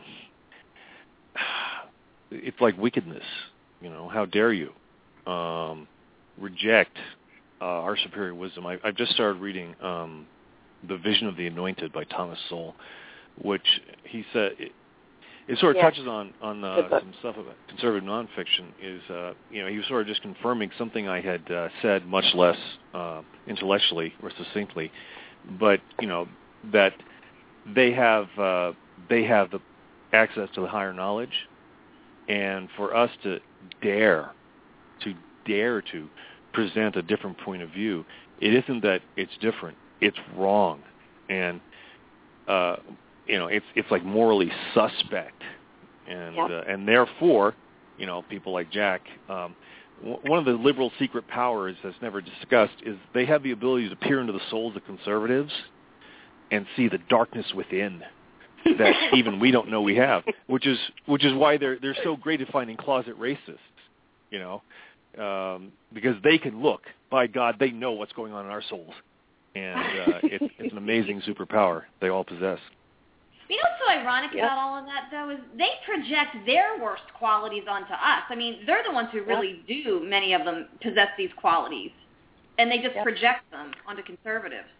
it's like wickedness. You know, how dare you um, reject uh, our superior wisdom? I, I've just started reading um, The Vision of the Anointed by Thomas Sowell, which he said. It, It sort of
yeah.
touches on on uh, some stuff about conservative nonfiction. Is uh, you know he was sort of just confirming something I had uh, said, much less uh, intellectually or succinctly, but you know that they have uh, they have the access to the higher knowledge, and for us to dare to dare to present a different point of view, it isn't that it's different; it's wrong, and. Uh, You know, it's it's like morally suspect, and
yep.
uh, and therefore, you know, people like Jack. Um, w- one of the liberal secret powers that's never discussed is they have the ability to peer into the souls of conservatives and see the darkness within that even we don't know we have, which is which is why they're they're so great at finding closet racists, you know, um, because they can look. By God, they know what's going on in our souls, and uh, it's, it's an amazing superpower they all possess.
You know what's so ironic
yep.
about all of that, though, is they project their worst qualities onto us. I mean, they're the ones who really yep. do, many of them, possess these qualities. And they just yep. project them onto conservatives.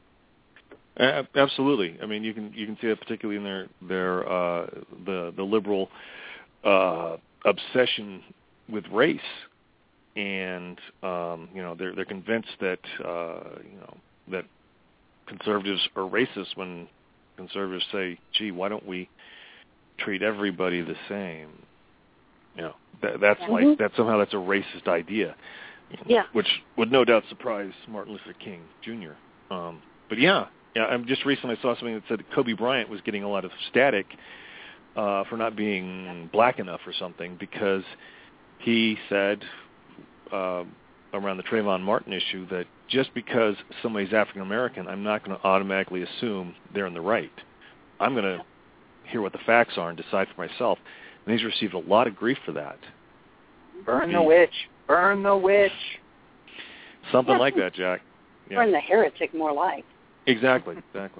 Uh, absolutely. I mean, you can you can see that particularly in their their uh, the the liberal uh, obsession with race, and um, you know they're they're convinced that uh, you know that conservatives are racist when conservatives say, "Gee, why don't we treat everybody the same?" You know, that, that's mm-hmm. like that somehow that's a racist idea.
Yeah.
Which would no doubt surprise Martin Luther King Junior Um, but yeah, yeah. I'm just recently saw something that said that Kobe Bryant was getting a lot of static uh, for not being black enough or something because he said uh, around the Trayvon Martin issue that just because somebody's African American, I'm not going to automatically assume they're in the right. I'm going to hear what the facts are and decide for myself. And he's received a lot of grief for that.
Burn the witch. Burn the witch.
Something yeah. like that, Jack. Yeah.
Burn the heretic, more like.
Exactly, exactly.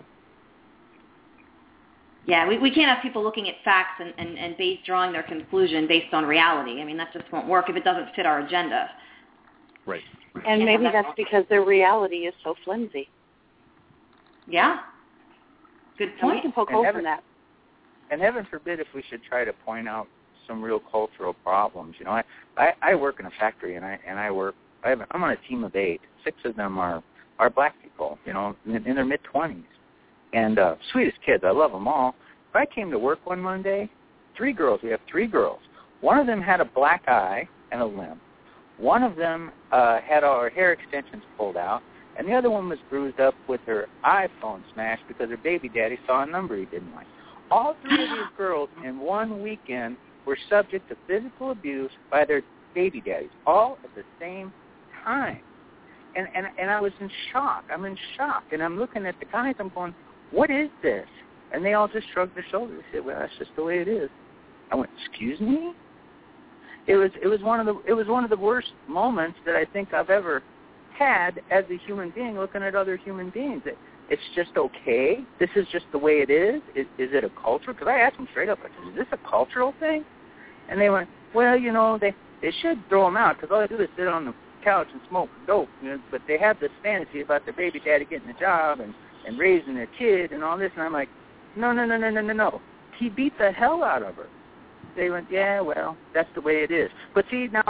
Yeah, we, we can't have people looking at facts and, and, and base drawing their conclusion based on reality. I mean, that just won't work if it doesn't fit our agenda.
Right.
And maybe that's because their reality is so flimsy.
Yeah. Good point.
And we can poke holes in that.
And heaven forbid if we should try to point out some real cultural problems. You know, I, I, I work in a factory, and I and I work. I have, I'm on a team of eight. Six of them are are black people. You know, in, in their mid twenties, and uh, sweetest kids. I love them all. But I came to work one Monday. Three girls. We have three girls. One of them had a black eye and a limp. One of them uh, had all her hair extensions pulled out, and the other one was bruised up with her iPhone smashed because her baby daddy saw a number he didn't like. All three of these girls in one weekend were subject to physical abuse by their baby daddies, all at the same time. And, and, and I was in shock. I'm in shock. And I'm looking at the guys. I'm going, what is this? And they all just shrugged their shoulders. They said, well, that's just the way it is. I went, excuse me? It was it was one of the it was one of the worst moments that I think I've ever had as a human being looking at other human beings. It, it's just okay. This is just the way it is. Is, is it a culture? Because I asked them straight up, I said, is this a cultural thing? And they went, well, you know, they they should throw them out because all they do is sit on the couch and smoke dope. You know, but they have this fantasy about their baby daddy getting a job and, and raising their kid and all this. And I'm like, no, no, no, no, no, no, no. He beat the hell out of her. They went, yeah, well, that's the way it is. But see, now,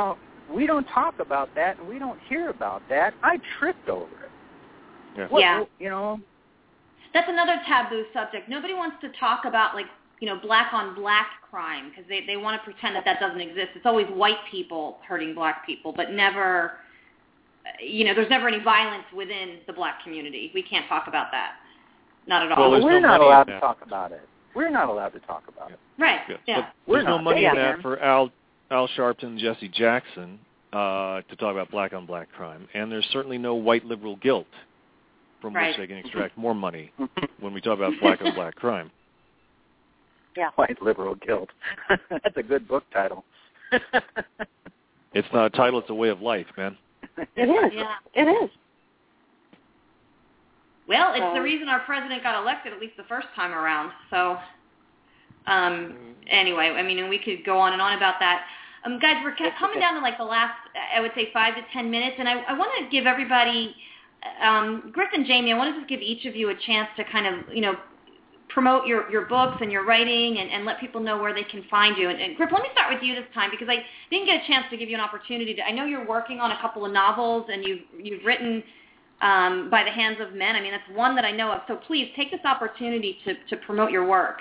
we don't talk about that, and we don't hear about that. I tripped over it.
Yeah.
What,
yeah.
You know?
That's another taboo subject. Nobody wants to talk about, like, you know, black on black crime because they, they want to pretend that that doesn't exist. It's always white people hurting black people, but never, you know, there's never any violence within the black community. We can't talk about that. Not at all.
Well,
We're
no
not
money
allowed
in
to
that.
talk about it. We're not allowed to talk about it.
Right,
Yeah.
yeah.
But
We're
there's no
not.
money
They
in
can.
that for Al Al Sharpton, Jesse Jackson uh, to talk about black on black crime, and there's certainly no white liberal guilt from
Right.
which they can extract more money when we talk about black on black crime.
Yeah.
White liberal guilt. That's a good book title.
It's not a title; it's a way of life, man.
It is.
Yeah.
It is.
Well, it's the
Um,
reason our president got elected, at least the first time around. So, um, anyway, I mean, and we could go on and on about that. Um, guys, we're ca- coming down to like the last, I would say, five to ten minutes, and I, I want to give everybody, um, Griff and Jamie, I want to just give each of you a chance to kind of, you know, promote your, your books and your writing and, and let people know where they can find you. And, and Griff, let me start with you this time because I didn't get a chance to give you an opportunity to, I know you're working on a couple of novels and you've, you've written um, By the Hands of Men. I mean, that's one that I know of. So please take this opportunity to, to promote your work.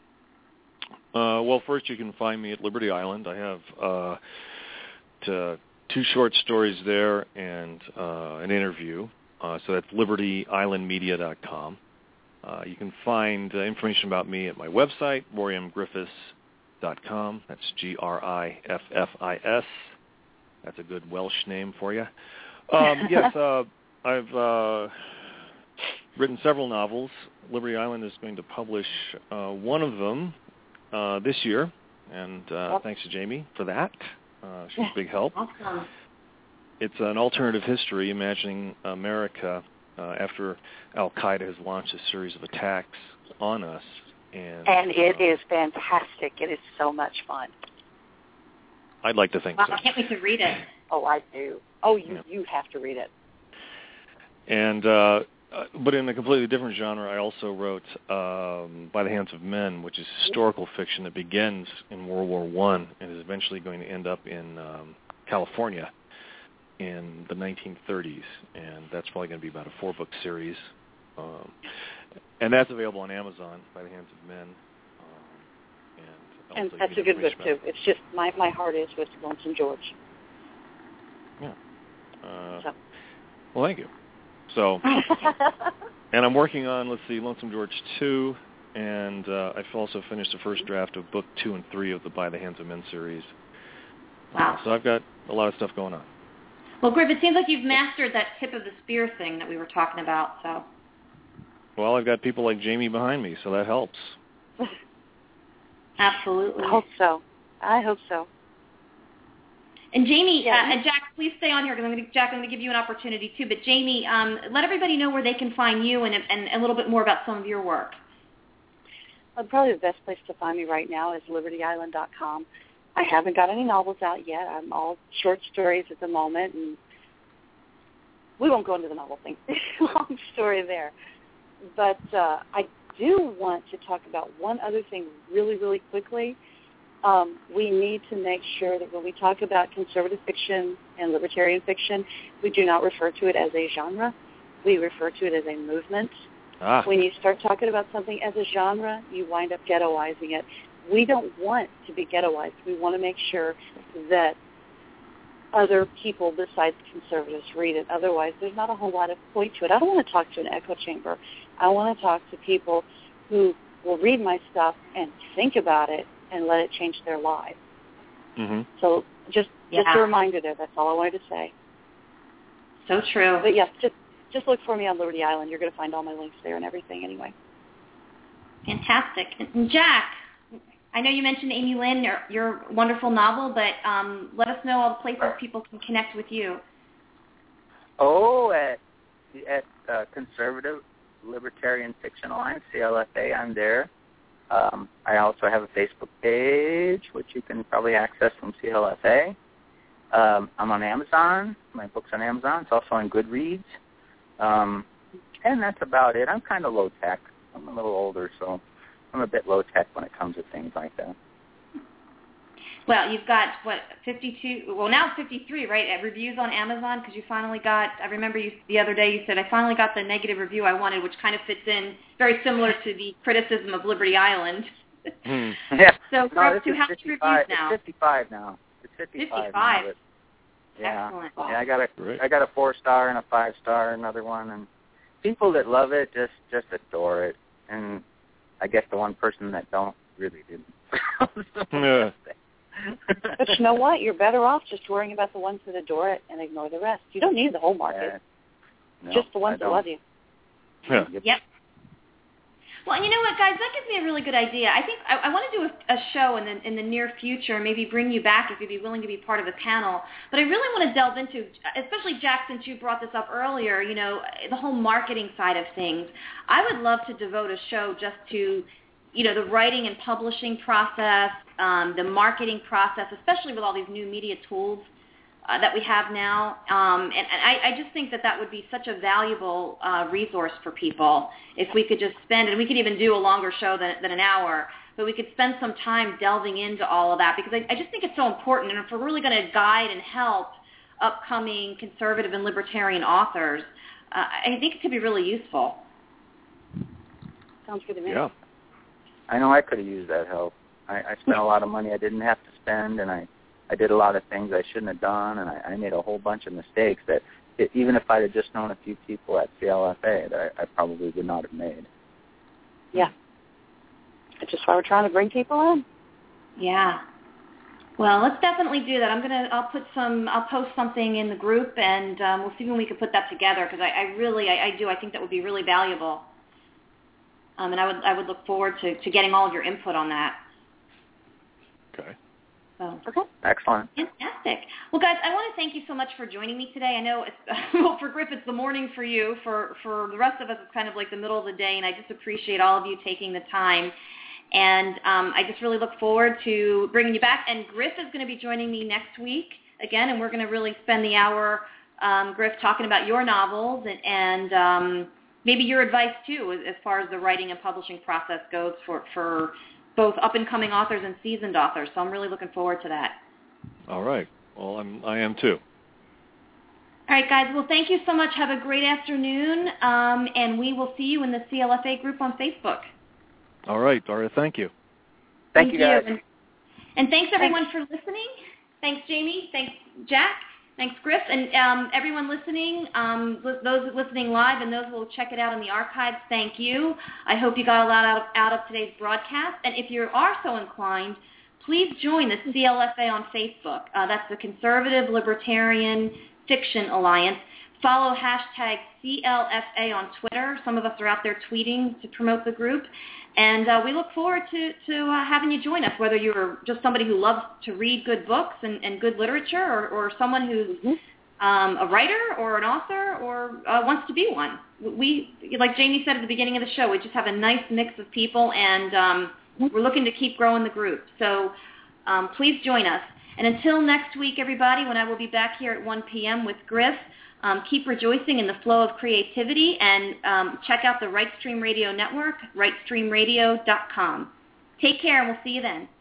Uh, well, first you can find me at Liberty Island. I have uh, t- two short stories there and uh, an interview. Uh, so that's liberty island media dot com. Uh, you can find uh, information about me at my website, Moriam Griffiths dot com. That's G R I F F I S. That's a good Welsh name for you. Um, yes, uh, I've uh, written several novels. Liberty Island is going to publish uh, one of them uh, this year, and uh, thanks to Jamie for that. Uh, she's a big help.
Awesome.
It's an alternative history imagining America uh, after Al-Qaeda has launched a series of attacks on us. And,
And it
uh,
is fantastic. It is so much fun.
I'd like to think
Wow,
so.
I can't wait to read it.
Oh, I do. Oh, you
Yeah.
you have to read it.
And uh, uh, but in a completely different genre, I also wrote um, By the Hands of Men, which is historical fiction that begins in World War One and is eventually going to end up in um, California in the nineteen thirties, and that's probably going to be about a four-book series. Um, and that's available on Amazon, By the Hands of Men. Um, and
And
also
that's
you
a
can
good book,
information
too. It's just, my, my heart is with Lonesome George.
about- Yeah. Uh,
So.
well, thank you. So, and I'm working on, let's see, Lonesome George two, and uh, I've also finished the first draft of book two and three of the By the Hands of Men series.
Wow.
Uh, so I've got a lot of stuff going on.
Well, Griff, it seems like you've mastered that tip of the spear thing that we were talking about. So,
Well, I've got people like Jamie behind me, so that helps.
absolutely.
I hope so. I hope so.
And Jamie,
Yeah.
uh, and Jack, please stay on here because I'm going to, Jack, I'm going to give you an opportunity too. But Jamie, um, let everybody know where they can find you and, and a little bit more about some of your work.
Uh, probably the best place to find me right now is liberty island dot com. I haven't got any novels out yet. I'm all short stories at the moment, and we won't go into the novel thing. Long story there. But uh, I do want to talk about one other thing really, really quickly. Um, we need to make sure that when we talk about conservative fiction and libertarian fiction, we do not refer to it as a genre. We refer to it as a movement.
Ah.
When you start talking about something as a genre, you wind up ghettoizing it. We don't want to be ghettoized. We want to make sure that other people besides conservatives read it. Otherwise, there's not a whole lot of point to it. I don't want to talk to an echo chamber. I want to talk to people who will read my stuff and think about it and let it change their lives.
Mm-hmm.
So just just
Yeah.
a reminder there. That's all I wanted to say.
So true.
But yes, just just look for me on Liberty Island. You're going to find all my links there and everything anyway.
Fantastic. And Jack, I know you mentioned Amy Lynn, your, your wonderful novel, but um, let us know all the places people can connect with you.
Oh, at at uh, Conservative Libertarian Fiction Alliance, C L F A, I'm there. Um, I also have a Facebook page, which you can probably access from C L F A. Um, I'm on Amazon. My book's on Amazon. It's also on Goodreads. Um, and that's about it. I'm kind of low-tech. I'm a little older, so I'm a bit low-tech when it comes to things like that.
Well, you've got, what, fifty-two, well, now it's fifty-three, right, at reviews on Amazon, because you finally got, I remember you the other day you said, I finally got the negative review I wanted, which kind of fits in very similar to the criticism of Liberty Island.
Hmm. Yeah.
So
no,
we're up to how many reviews now?
It's fifty-five now. It's fifty-five.
fifty-five.
Now, yeah.
Excellent.
Yeah, I got a,
Great.
I got a four-star and a five-star, another one, and people that love it just, just adore it, and I guess the one person that don't really didn't.
Yeah.
But you know what? You're better off just worrying about the ones that adore it and ignore the rest. You don't need the whole market.
Yeah. No,
just the ones
I
that love you.
Yeah.
Yep.
Yep. Well, you know what, guys? That gives me a really good idea. I think I, I want to do a, a show in the in the near future, maybe bring you back if you'd be willing to be part of the panel. But I really want to delve into, especially Jack, since you brought this up earlier, you know, the whole marketing side of things. I would love to devote a show just to, you know, the writing and publishing process, um, the marketing process, especially with all these new media tools uh, that we have now. Um, and and I, I just think that that would be such a valuable uh, resource for people if we could just spend, and we could even do a longer show than, than an hour, but we could spend some time delving into all of that, because I, I just think it's so important. And if we're really going to guide and help upcoming conservative and libertarian authors, uh, I think it could be really useful.
Sounds good to me.
Yeah.
I know I could have used that help. I, I spent a lot of money I didn't have to spend, and I, I did a lot of things I shouldn't have done, and I, I made a whole bunch of mistakes that it, even if I had just known a few people at C L F A, that I, I probably would not have made.
Yeah. That's just why we're trying to bring people in.
Yeah. Well, let's definitely do that. I'm gonna. I'll put some. I'll post something in the group, and um, we'll see when we can put that together. Because I, I really, I, I do. I think that would be really valuable. Um, and I would, I would look forward to, to getting all of your input on that.
Okay.
So.
Okay.
Excellent.
Fantastic. Well, guys, I want to thank you so much for joining me today. I know, it's, well, for Griff, it's the morning for you. For, for the rest of us, it's kind of like the middle of the day, and I just appreciate all of you taking the time. And um, I just really look forward to bringing you back. And Griff is going to be joining me next week again, and we're going to really spend the hour, um, Griff, talking about your novels and, and um, maybe your advice, too, as, as far as the writing and publishing process goes for, for both up-and-coming authors and seasoned authors. So I'm really looking forward to that.
All right. Well, I'm, I am too.
All right, guys. Well, thank you so much. Have a great afternoon, um, and we will see you in the C L F A group on Facebook.
All right, Daria, thank you.
Thank,
Thank
you, guys.
And, and thanks, everyone, for listening. Thanks, Jamie. Thanks, Jack. Thanks, Griff. And um, everyone listening, um, li- those listening live and those who will check it out in the archives, thank you. I hope you got a lot out of, out of today's broadcast. And if you are so inclined, please join the C L F A on Facebook. Uh, that's the Conservative Libertarian Fiction Alliance. Follow hashtag C L F A on Twitter. Some of us are out there tweeting to promote the group. And uh, we look forward to, to uh, having you join us, whether you're just somebody who loves to read good books and, and good literature, or, or someone who's um, a writer or an author or uh, wants to be one. We, like Jamie said at the beginning of the show, we just have a nice mix of people, and um, we're looking to keep growing the group. So um, please join us. And until next week, everybody, when I will be back here at one p.m. with Griff, Um, keep rejoicing in the flow of creativity, and um, check out the Right Stream Radio Network, right stream radio dot com. Take care, and we'll see you then.